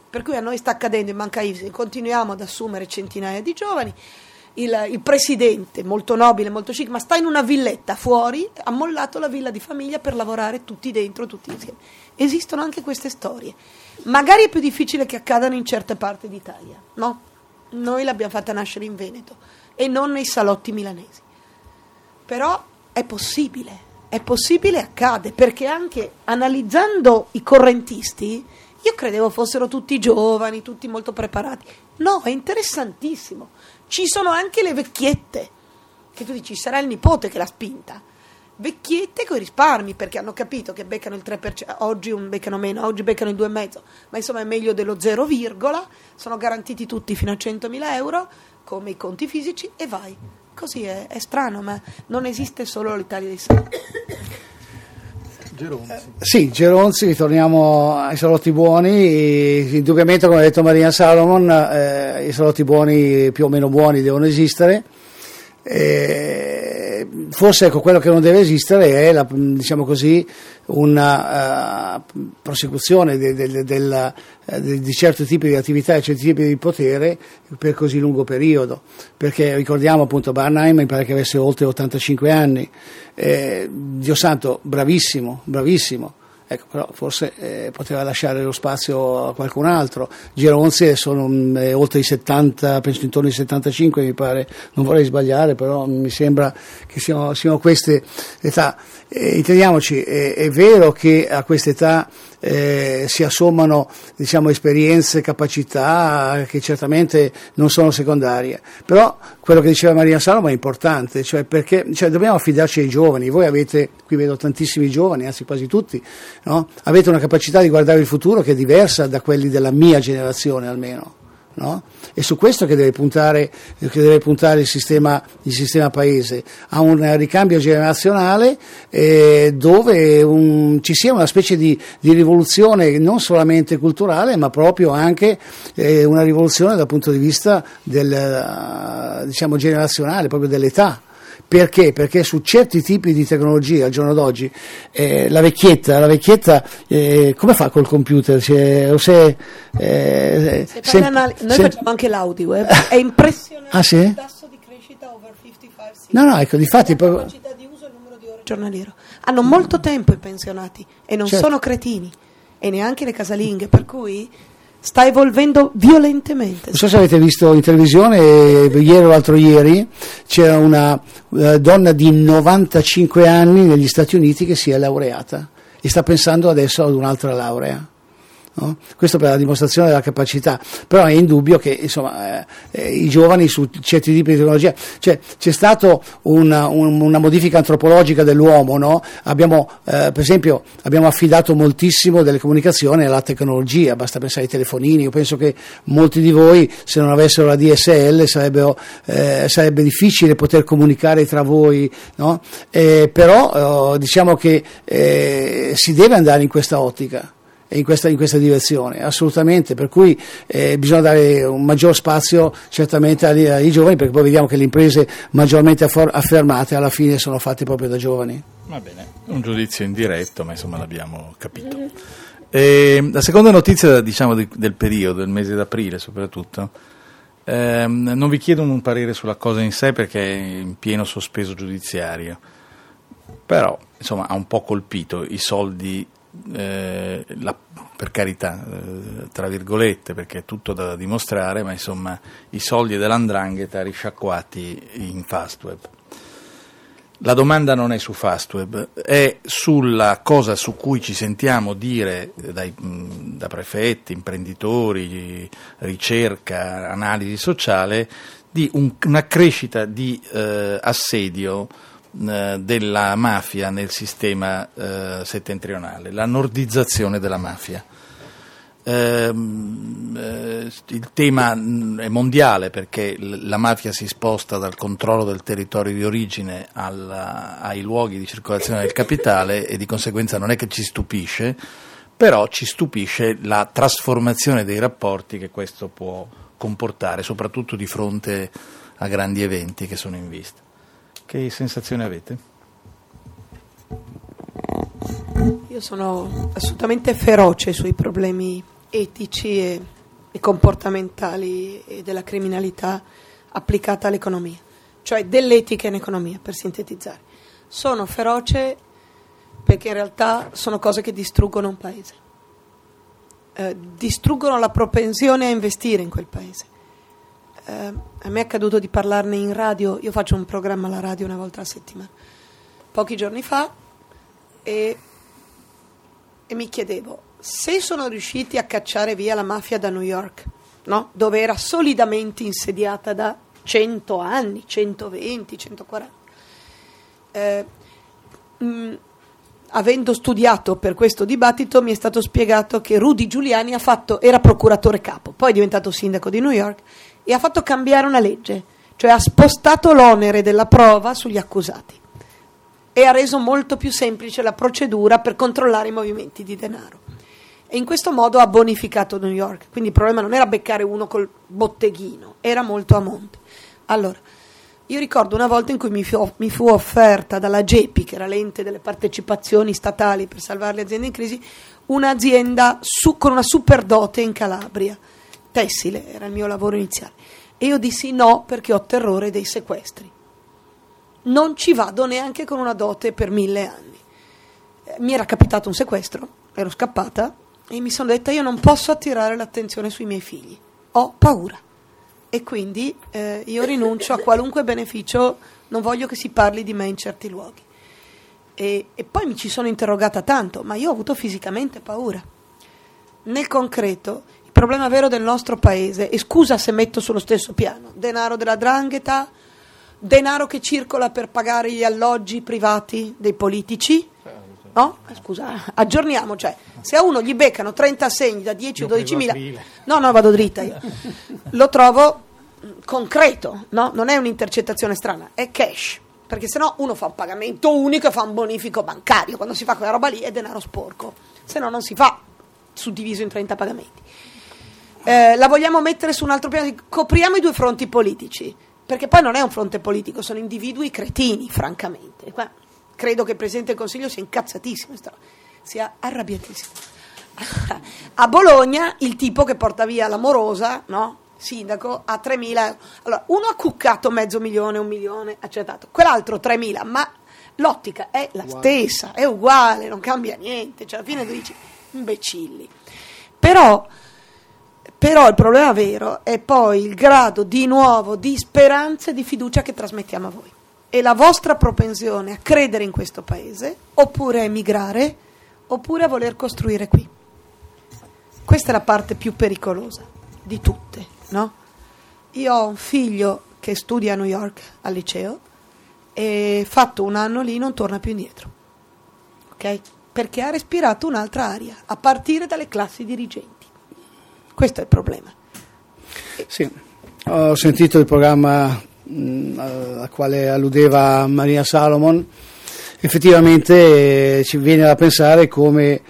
Per cui a noi sta accadendo in Banca IFIS, continuiamo ad assumere centinaia di giovani. Il presidente, molto nobile, molto chic, ma sta in una villetta fuori, ha mollato la villa di famiglia per lavorare tutti dentro, tutti insieme. Esistono anche queste storie. Magari è più difficile che accadano in certe parti d'Italia, no? Noi l'abbiamo fatta nascere in Veneto e non nei salotti milanesi. Però è possibile, accade, perché anche analizzando i correntisti, io credevo fossero tutti giovani, tutti molto preparati. No, è interessantissimo. Ci sono anche le vecchiette, che tu dici, sarà il nipote che l'ha spinta. Vecchiette coi risparmi, perché hanno capito che beccano il 3%, oggi beccano meno, oggi beccano il 2,5%, ma insomma è meglio dello 0, sono garantiti tutti fino a 100.000 euro, come i conti fisici, e vai. Così è strano, ma non esiste solo l'Italia dei saloti. Sì, Geronzi, ritorniamo ai salotti buoni. Indubbiamente, come ha detto Maria Salomon, i salotti buoni, più o meno buoni, devono esistere. Forse ecco, quello che non deve esistere è diciamo così, una prosecuzione di certi tipi di attività e certi tipi di potere per così lungo periodo, perché ricordiamo appunto Bernheim, mi pare che avesse oltre 85 anni, Dio santo, bravissimo, ecco, però forse poteva lasciare lo spazio a qualcun altro. Geronzi sono oltre i 70, penso intorno ai 75 mi pare, non vorrei sbagliare, però mi sembra che siano queste età. Intendiamoci, è vero che a questa età si assommano, diciamo, esperienze, capacità che certamente non sono secondarie, però quello che diceva Maria Salomon è importante, cioè perché dobbiamo affidarci ai giovani. Voi avete, qui vedo tantissimi giovani, anzi quasi tutti, no? Avete una capacità di guardare il futuro che è diversa da quelli della mia generazione almeno, no? È su questo che deve puntare il sistema paese, a un ricambio generazionale dove ci sia una specie di rivoluzione non solamente culturale, ma proprio anche una rivoluzione dal punto di vista diciamo generazionale, proprio dell'età. Perché? Perché su certi tipi di tecnologia al giorno d'oggi la vecchietta come fa col computer? Noi facciamo anche l'audio, è impressionante. Ah, sì? Il tasso di crescita over 55. No, ecco, difatti la capacità di uso e il numero di ore giornaliero. Hanno molto tempo i pensionati e non certo. sono cretini, e neanche le casalinghe, per cui sta evolvendo violentemente. Non so se avete visto in televisione, ieri o l'altro ieri, c'era una donna di 95 anni negli Stati Uniti che si è laureata e sta pensando adesso ad un'altra laurea. No? Questo per la dimostrazione della capacità, però è indubbio che insomma i giovani su certi tipi di tecnologia, cioè c'è stata una modifica antropologica dell'uomo, no? Per esempio abbiamo affidato moltissimo delle comunicazioni alla tecnologia, basta pensare ai telefonini. Io penso che molti di voi, se non avessero la DSL, sarebbe difficile poter comunicare tra voi, no? Però diciamo che si deve andare in questa ottica e in questa direzione, assolutamente, per cui bisogna dare un maggior spazio certamente ai giovani, perché poi vediamo che le imprese maggiormente affermate alla fine sono fatte proprio da giovani. Va bene, un giudizio indiretto, ma insomma l'abbiamo capito. La seconda notizia, diciamo, del periodo, del mese d'aprile soprattutto, non vi chiedo un parere sulla cosa in sé perché è in pieno sospeso giudiziario, però insomma ha un po' colpito i soldi, per carità, tra virgolette, perché è tutto da dimostrare, ma insomma i soldi dell''ndrangheta risciacquati in Fastweb. La domanda non è su Fastweb, è sulla cosa su cui ci sentiamo dire da prefetti, imprenditori, ricerca, analisi sociale, di una crescita di assedio della mafia nel sistema settentrionale, la nordizzazione della mafia. Il tema è mondiale perché la mafia si sposta dal controllo del territorio di origine ai luoghi di circolazione del capitale e di conseguenza non è che ci stupisce, però ci stupisce la trasformazione dei rapporti che questo può comportare, soprattutto di fronte a grandi eventi che sono in vista. Che sensazione avete? Io sono assolutamente feroce sui problemi etici e e comportamentali e della criminalità applicata all'economia, cioè dell'etica in economia, per sintetizzare. Sono feroce perché in realtà sono cose che distruggono un paese, distruggono la propensione a investire in quel paese. A me è accaduto di parlarne in radio, io faccio un programma alla radio una volta a settimana, pochi giorni fa, e mi chiedevo, se sono riusciti a cacciare via la mafia da New York, no? Dove era solidamente insediata da 100 anni, 120, 140, avendo studiato per questo dibattito mi è stato spiegato che Rudy Giuliani era procuratore capo, poi è diventato sindaco di New York e ha fatto cambiare una legge, cioè ha spostato l'onere della prova sugli accusati e ha reso molto più semplice la procedura per controllare i movimenti di denaro. E in questo modo ha bonificato New York, quindi il problema non era beccare uno col botteghino, era molto a monte. Allora, io ricordo una volta in cui mi fu offerta dalla GEPI, che era l'ente delle partecipazioni statali per salvare le aziende in crisi, un'azienda con una superdote in Calabria, tessile, era il mio lavoro iniziale. E io dissi no perché ho terrore dei sequestri. Non ci vado neanche con una dote per 1000 anni. Mi era capitato un sequestro, ero scappata e mi sono detta io non posso attirare l'attenzione sui miei figli, ho paura. E quindi io rinuncio a qualunque beneficio, non voglio che si parli di me in certi luoghi. E poi mi ci sono interrogata tanto, ma io ho avuto fisicamente paura. Nel concreto, il problema vero del nostro paese, e scusa se metto sullo stesso piano, denaro della 'ndrangheta, denaro che circola per pagare gli alloggi privati dei politici, no? Scusa, aggiorniamo, cioè se a uno gli beccano 30 assegni da 10 o 12 mila, no, vado dritta io, lo trovo concreto, no? Non è un'intercettazione strana, è cash, perché sennò uno fa un pagamento unico e fa un bonifico bancario, quando si fa quella roba lì è denaro sporco, se no non si fa suddiviso in 30 pagamenti. La vogliamo mettere su un altro piano, copriamo i due fronti politici, perché poi non è un fronte politico, sono individui cretini, francamente. Qua credo che il Presidente del Consiglio sia incazzatissimo, sia arrabbiatissimo. A Bologna il tipo che porta via l'amorosa, no? Sindaco, a 3.000 euro. Allora, uno ha cuccato 500.000, 1 milione, accettato. Quell'altro 3.000, ma l'ottica è la stessa, è uguale, non cambia niente. Cioè, alla fine tu dici, imbecilli. Però il problema vero è poi il grado di nuovo di speranza e di fiducia che trasmettiamo a voi. E la vostra propensione a credere in questo paese, oppure a emigrare, oppure a voler costruire qui. Questa è la parte più pericolosa di tutte, no? Io ho un figlio che studia a New York al liceo e fatto un anno lì non torna più indietro, ok? Perché ha respirato un'altra aria, a partire dalle classi dirigenti. Questo è il problema. Sì, ho sentito il programma al quale alludeva Maria Salomon. Effettivamente ci viene da pensare come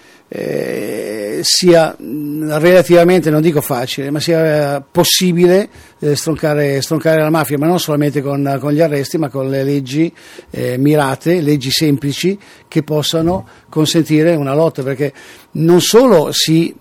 sia relativamente, non dico facile, ma sia possibile stroncare la mafia, ma non solamente con gli arresti, ma con le leggi mirate, leggi semplici che possano consentire una lotta, perché non solo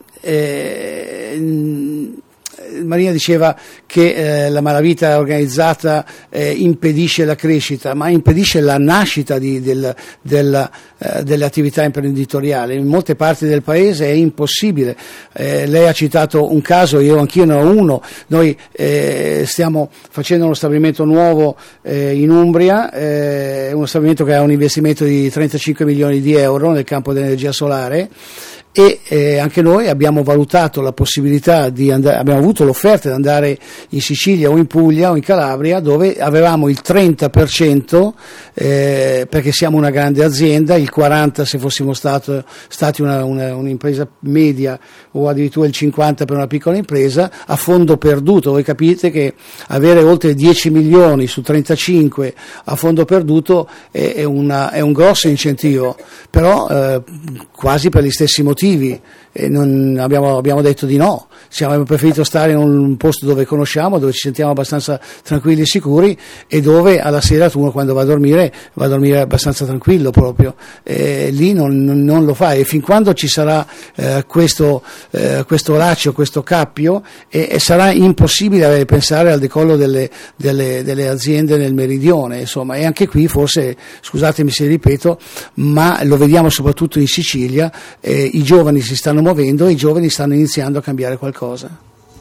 Maria diceva che la malavita organizzata impedisce la crescita, ma impedisce la nascita delle attività imprenditoriali. In molte parti del paese è impossibile. Lei ha citato un caso, anch'io ne ho uno. Noi stiamo facendo uno stabilimento nuovo in Umbria, uno stabilimento che ha un investimento di 35 milioni di euro nel campo dell'energia solare. E anche noi abbiamo valutato la possibilità abbiamo avuto l'offerta di andare in Sicilia o in Puglia o in Calabria, dove avevamo il 30% perché siamo una grande azienda, il 40% se fossimo stati un'impresa media, o addirittura il 50% per una piccola impresa, a fondo perduto. Voi capite che avere oltre 10 milioni su 35 a fondo perduto è un grosso incentivo, però quasi per gli stessi motivi. abbiamo detto di no, abbiamo preferito stare in un posto dove conosciamo, dove ci sentiamo abbastanza tranquilli e sicuri, e dove alla sera uno quando va a dormire abbastanza tranquillo proprio. Lì non lo fa, e fin quando ci sarà questo laccio, questo cappio, sarà impossibile pensare al decollo delle aziende nel meridione, insomma. E anche qui forse, scusatemi se ripeto, ma lo vediamo soprattutto in Sicilia, i giovani si stanno muovendo, e i giovani stanno iniziando a cambiare qualcosa.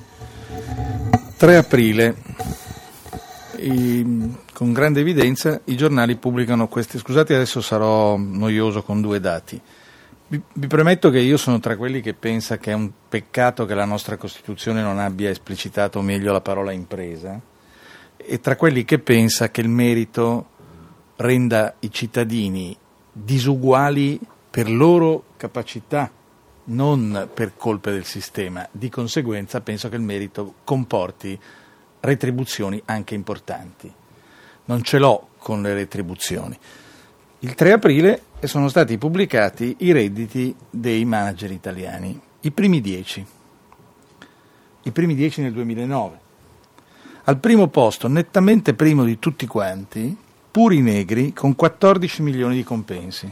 3 aprile, con grande evidenza i giornali pubblicano questi. Scusate, adesso sarò noioso con 2 dati. Vi premetto che io sono tra quelli che pensa che è un peccato che la nostra Costituzione non abbia esplicitato meglio la parola impresa, e tra quelli che pensa che il merito renda i cittadini disuguali per loro capacità, non per colpe del sistema. Di conseguenza penso che il merito comporti retribuzioni anche importanti. Non ce l'ho con le retribuzioni. Il 3 aprile sono stati pubblicati i redditi dei manager italiani, i primi 10 nel 2009. Al primo posto, nettamente primo di tutti quanti, Puri Negri con 14 milioni di compensi.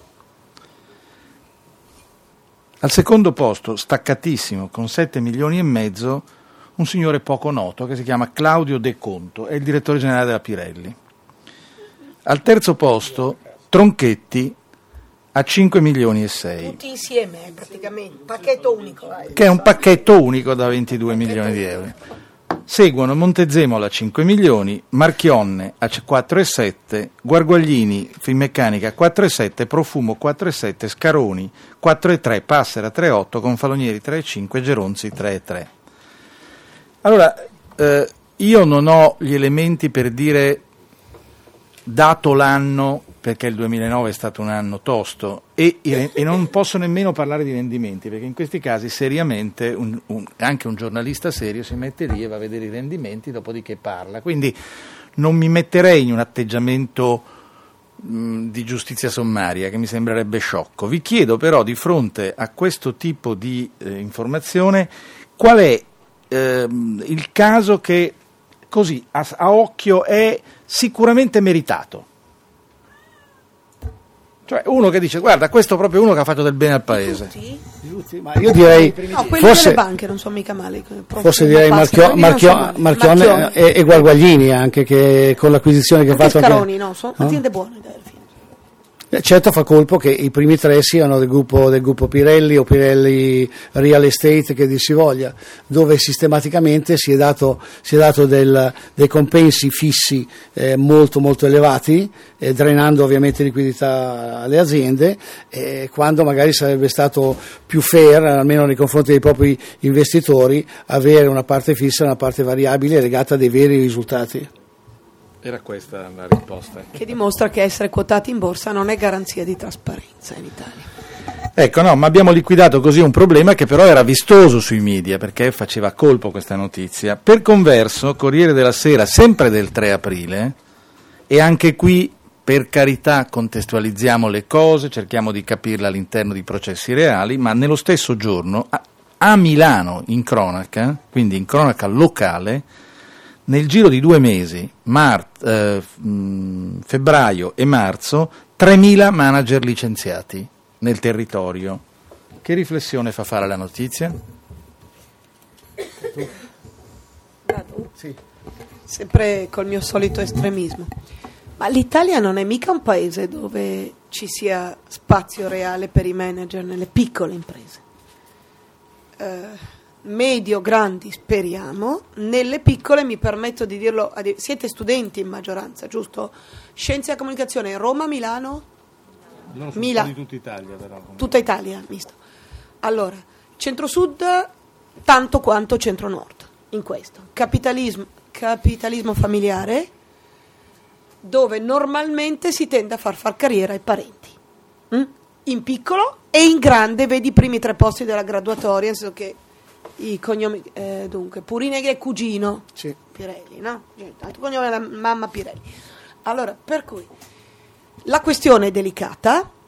Al secondo posto, staccatissimo, con 7 milioni e mezzo, un signore poco noto che si chiama Claudio De Conto, è il direttore generale della Pirelli. Al terzo posto, Tronchetti a 5 milioni e 6. Tutti insieme, praticamente, pacchetto unico. Che è un pacchetto unico da 22 milioni di euro. Seguono Montezemolo a 5 milioni, Marchionne a 4,7, Guarguaglini, Finmeccanica 4,7, Profumo 4,7, Scaroni 4,3, Passera 3,8, Confalonieri 3,5, Geronzi 3,3. Allora, io non ho gli elementi per dire, dato l'anno, perché il 2009 è stato un anno tosto, e non posso nemmeno parlare di rendimenti, perché in questi casi seriamente anche un giornalista serio si mette lì e va a vedere i rendimenti, dopodiché parla. Quindi non mi metterei in un atteggiamento di giustizia sommaria, che mi sembrerebbe sciocco. Vi chiedo però, di fronte a questo tipo di informazione, qual è il caso che così a occhio è sicuramente meritato. Cioè uno che dice, guarda, questo è proprio uno che ha fatto del bene al paese. Tutti? Ma io direi, no, quelli delle banche non sono mica male. Forse direi Marchionne e Guarguaglini, anche, che con l'acquisizione che ha fatto Scaroni, no, sono aziende buone alla fine. Certo fa colpo che i primi 3 siano del gruppo Pirelli o Pirelli Real Estate, che dir si voglia, dove sistematicamente si è dato dei compensi fissi molto molto elevati, drenando ovviamente liquidità alle aziende, quando magari sarebbe stato più fair, almeno nei confronti dei propri investitori, avere una parte fissa e una parte variabile legata a dei veri risultati. Era questa la risposta. Che dimostra che essere quotati in borsa non è garanzia di trasparenza in Italia. Ecco, no, ma abbiamo liquidato così un problema che però era vistoso sui media, perché faceva colpo questa notizia. Per converso, Corriere della Sera, sempre del 3 aprile, e anche qui, per carità, contestualizziamo le cose, cerchiamo di capirle all'interno di processi reali, ma nello stesso giorno, a Milano, in cronaca, quindi in cronaca locale, nel giro di 2 mesi, febbraio e marzo, 3.000 manager licenziati nel territorio. Che riflessione fa fare la notizia? Sì. Sempre col mio solito estremismo. Ma l'Italia non è mica un paese dove ci sia spazio reale per i manager nelle piccole imprese. Medio, grandi, speriamo. Nelle piccole, mi permetto di dirlo, siete studenti in maggioranza, giusto? Scienze e comunicazione, Roma, Milano? Milano. Di tutta Italia, però. Tutta Italia, misto. Allora, centro-sud tanto quanto centro-nord, in questo. Capitalismo familiare, dove normalmente si tende a far carriera ai parenti. In piccolo e in grande, vedi i primi 3 posti della graduatoria, nel senso che i cognomi, dunque, Puri Negri è cugino, sì. Pirelli, no? Tanto cognome della mamma Pirelli. Allora, per cui la questione è delicata,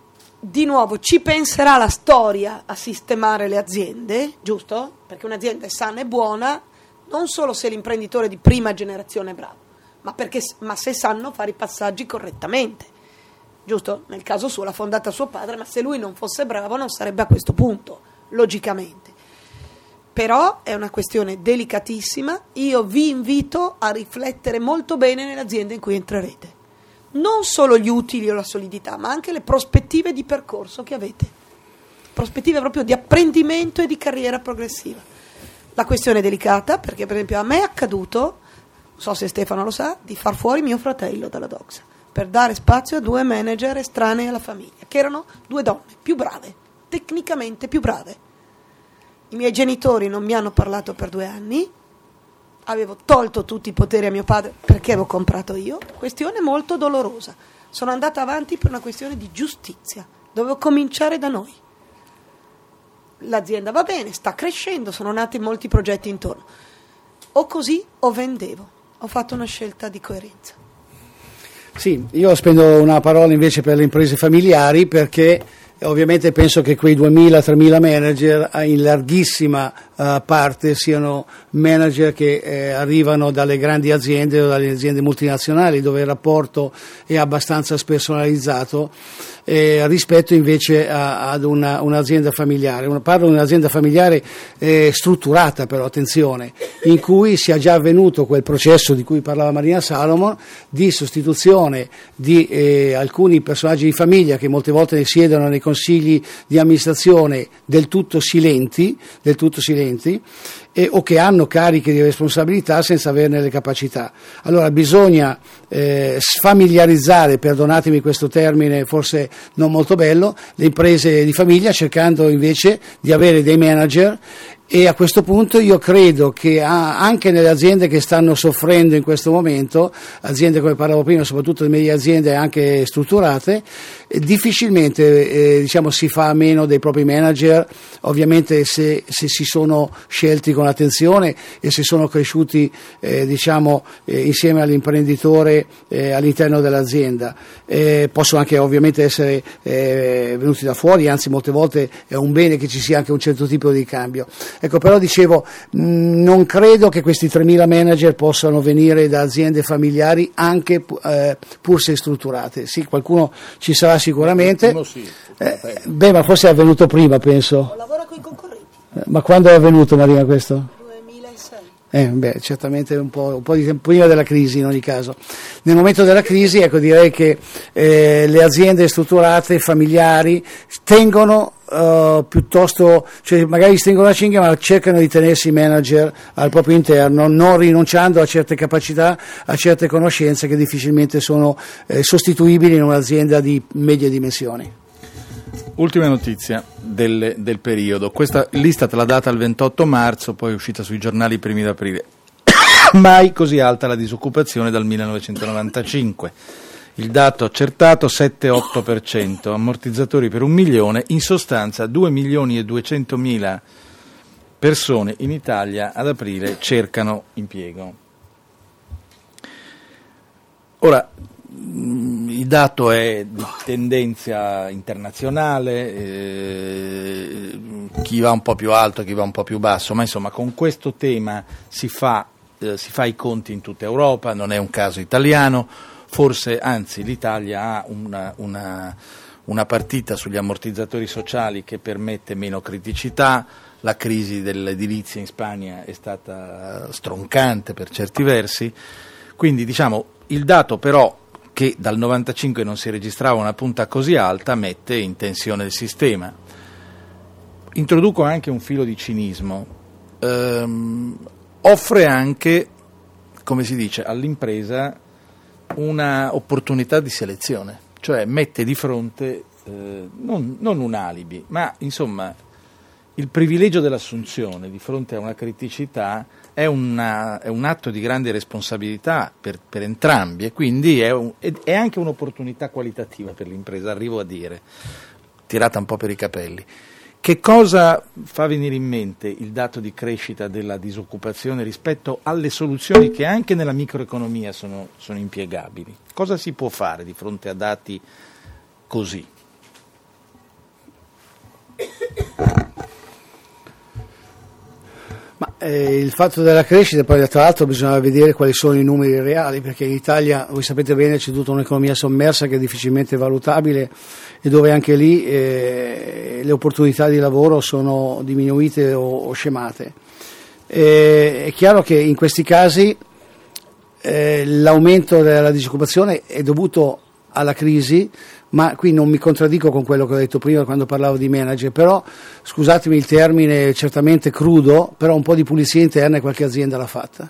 di nuovo ci penserà la storia a sistemare le aziende, giusto? Perché un'azienda è sana e buona non solo se l'imprenditore di prima generazione è bravo, ma se sanno fare i passaggi correttamente, giusto? Nel caso suo l'ha fondata suo padre, ma se lui non fosse bravo non sarebbe a questo punto, logicamente. Però è una questione delicatissima, io vi invito a riflettere molto bene nelle aziende in cui entrerete. Non solo gli utili o la solidità, ma anche le prospettive di percorso che avete, prospettive proprio di apprendimento e di carriera progressiva. La questione è delicata perché, per esempio, a me è accaduto, non so se Stefano lo sa, di far fuori mio fratello dalla Doxa per dare spazio a 2 manager estranei alla famiglia, che erano 2 donne più brave, tecnicamente più brave. I miei genitori non mi hanno parlato per 2 anni, avevo tolto tutti i poteri a mio padre perché avevo comprato io, questione molto dolorosa. Sono andata avanti per una questione di giustizia, dovevo cominciare da noi. L'azienda va bene, sta crescendo, sono nati molti progetti intorno. O così o vendevo, ho fatto una scelta di coerenza. Sì, io spendo una parola invece per le imprese familiari perché ovviamente penso che quei 2.000-3.000 manager in larghissima parte siano manager che arrivano dalle grandi aziende o dalle aziende multinazionali dove il rapporto è abbastanza spersonalizzato rispetto invece ad un'azienda familiare. Parlo di un'azienda familiare strutturata, però attenzione, in cui sia già avvenuto quel processo di cui parlava Marina Salomon di sostituzione di alcuni personaggi di famiglia che molte volte ne siedono nei consigli di amministrazione del tutto silenti o che hanno cariche di responsabilità senza averne le capacità. Allora bisogna sfamiliarizzare, perdonatemi questo termine forse non molto bello, le imprese di famiglia, cercando invece di avere dei manager. E a questo punto io credo che anche nelle aziende che stanno soffrendo in questo momento, aziende come parlavo prima, soprattutto le medie aziende anche strutturate, difficilmente si fa a meno dei propri manager, ovviamente se si sono scelti con attenzione e se sono cresciuti insieme all'imprenditore all'interno dell'azienda. Possono anche ovviamente essere venuti da fuori, anzi molte volte è un bene che ci sia anche un certo tipo di cambio. Ecco, però dicevo, non credo che questi 3.000 manager possano venire da aziende familiari anche pur se strutturate. Sì, qualcuno ci sarà sicuramente. Sì, ma forse è avvenuto prima, penso. Lavora con i concorrenti. Ma quando è avvenuto, Marina, questo? 2006. Certamente un po' di tempo prima della crisi in ogni caso. Nel momento della crisi, direi che le aziende strutturate, familiari, tengono piuttosto, magari stringono la cinghia ma cercano di tenersi i manager al proprio interno, non rinunciando a certe capacità, a certe conoscenze che difficilmente sono sostituibili in un'azienda di medie dimensioni. Ultima notizia del periodo, questa l'Istat l'ha data il 28 marzo, poi è uscita sui giornali i primi d'aprile. Mai così alta la disoccupazione dal 1995. Il dato accertato 7-8%, ammortizzatori per 1 milione, in sostanza 2.200.000 persone in Italia ad aprile cercano impiego. Ora, il dato è di tendenza internazionale, chi va un po' più alto, chi va un po' più basso, ma insomma con questo tema si fa i conti in tutta Europa, non è un caso italiano. Forse, anzi, l'Italia ha una partita sugli ammortizzatori sociali che permette meno criticità, la crisi dell'edilizia in Spagna è stata stroncante per certi versi, quindi il dato però che dal 95 non si registrava una punta così alta mette in tensione il sistema. Introduco anche un filo di cinismo, offre anche, come si dice, all'impresa una opportunità di selezione, cioè mette di fronte non un alibi, ma insomma il privilegio dell'assunzione di fronte a una criticità è un atto di grande responsabilità per entrambi e quindi è anche un'opportunità qualitativa per l'impresa, arrivo a dire, tirata un po' per i capelli. Che cosa fa venire in mente il dato di crescita della disoccupazione rispetto alle soluzioni che anche nella microeconomia sono impiegabili? Cosa si può fare di fronte a dati così? il fatto della crescita, poi tra l'altro bisogna vedere quali sono i numeri reali, perché in Italia, voi sapete bene, c'è tutta un'economia sommersa che è difficilmente valutabile e dove anche lì le opportunità di lavoro sono diminuite o scemate. È chiaro che in questi casi l'aumento della disoccupazione è dovuto alla crisi, ma qui non mi contraddico con quello che ho detto prima quando parlavo di manager, però scusatemi il termine certamente crudo, però un po' di pulizia interna qualche azienda l'ha fatta.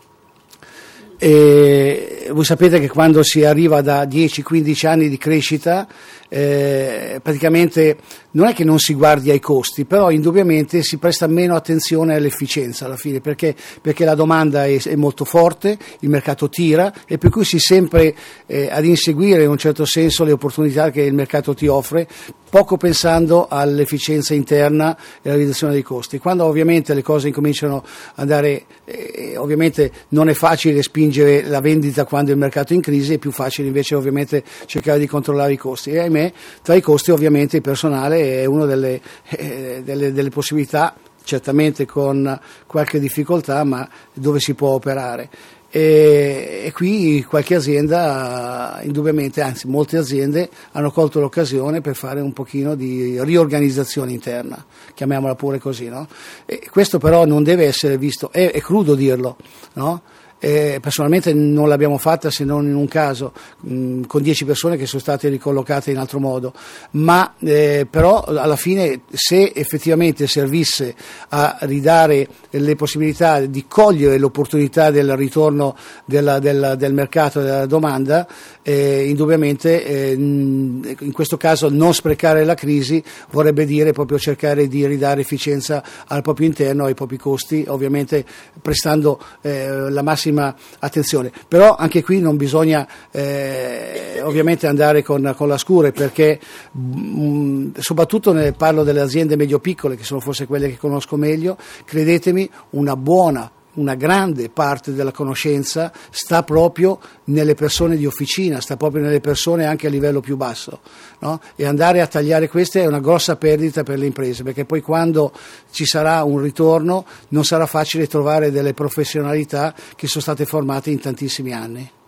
E voi sapete che quando si arriva da 10-15 anni di crescita praticamente non è che non si guardi ai costi, però indubbiamente si presta meno attenzione all'efficienza alla fine, perché la domanda è molto forte, il mercato tira e per cui si sempre ad inseguire in un certo senso le opportunità che il mercato ti offre, poco pensando all'efficienza interna e alla riduzione dei costi. Quando ovviamente le cose incominciano ad andare, ovviamente non è facile spingere la vendita quando il mercato è in crisi, è più facile invece ovviamente cercare di controllare i costi. E ahimè, tra i costi ovviamente il personale è una delle possibilità, certamente con qualche difficoltà, ma dove si può operare. E qui qualche azienda, indubbiamente, anzi molte aziende hanno colto l'occasione per fare un pochino di riorganizzazione interna, chiamiamola pure così, no? E questo però non deve essere visto, è crudo dirlo, no? Personalmente non l'abbiamo fatta se non in un caso con 10 persone che sono state ricollocate in altro modo, ma però alla fine se effettivamente servisse a ridare le possibilità di cogliere l'opportunità del ritorno del mercato, della domanda, indubbiamente in questo caso non sprecare la crisi vorrebbe dire proprio cercare di ridare efficienza al proprio interno, ai propri costi, ovviamente prestando la massima attenzione. Però anche qui non bisogna ovviamente andare con la scure, perché soprattutto ne parlo delle aziende medio-piccole, che sono forse quelle che conosco meglio, credetemi, una grande parte della conoscenza sta proprio nelle persone di officina, sta proprio nelle persone anche a livello più basso, no? E andare a tagliare queste è una grossa perdita per le imprese, perché poi quando ci sarà un ritorno non sarà facile trovare delle professionalità che sono state formate in tantissimi anni.